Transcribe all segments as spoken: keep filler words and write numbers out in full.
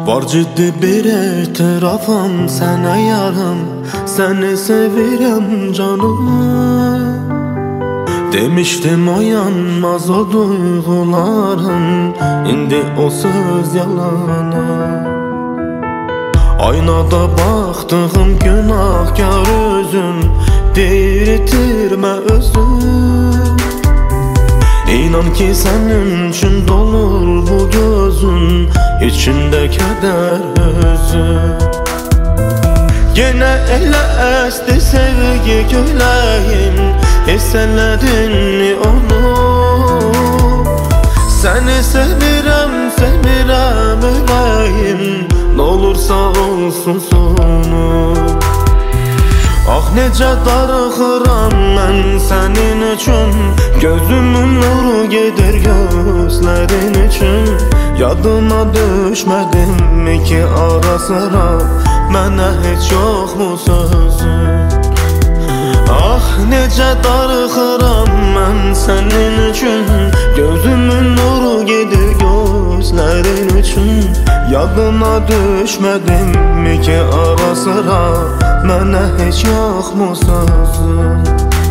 Var ciddi bir etirafım sana yarım, seni sevirem canım. Demiştim o yanmaz o duygularım, indi o söz yalana. Aynada baktığım günahkar özüm, değirtirme özüm. İnan ki senin için dolur bu gözün, içinde keder özüm. Gene ele esti sevgi güleyim, hissedin mi onu? Seni sevirem, sevirem öleyim, n'olursa olsun sonu. Ah necə darıxıram mən sənin üçün, gözümün nuru gedir gözlərin üçün. Yadıma düşmədimmi ki ara sıra mənə heç yoxmu sözün? Ah necə darıxıram mən sənin üçün, gözümün nuru gedir gözlərin üçün. Yadıma düşmədimmi ki ara sıra mənə heç yoxmu sözün?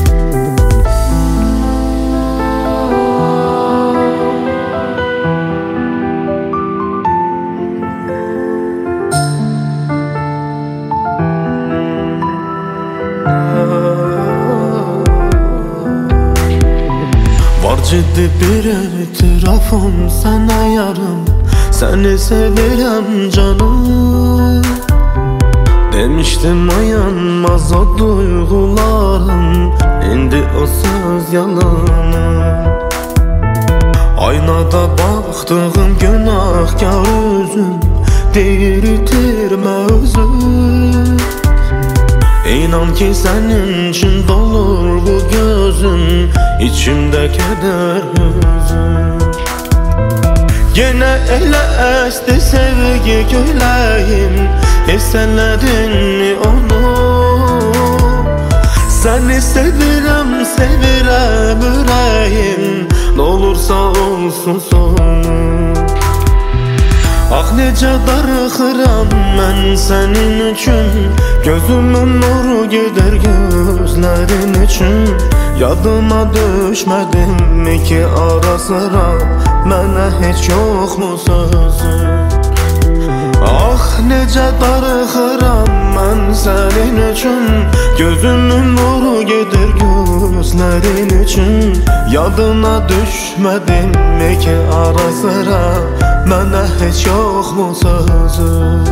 Var ciddi bir etirafım sana yarım, seni sevirem canım. Demiştim o yanmaz o duygularım, indi o söz yalanı. Aynada baktığım günahkar özüm, değirtirme özüm. İnan ki senin için dolur bu gözüm, içimde keder özüm. Gene ele esti sevgi güleyim, hissedin mi onu? Seni sevirem, sevirem yüreğim, n'olursa olsun sonu. Ah necə darıxıram mən sənin üçün, gözümün nuru gedir gözlərin üçün. Yadıma düşmədimmi ki ara sıra mənə heç yoxmu sözün? Ah necə darıxıram mən sənin üçün, gözümün nuru gedir gözlərin üçün. Yadına düşmədimmi ki ara sıra mənə heç yoxmu sözün?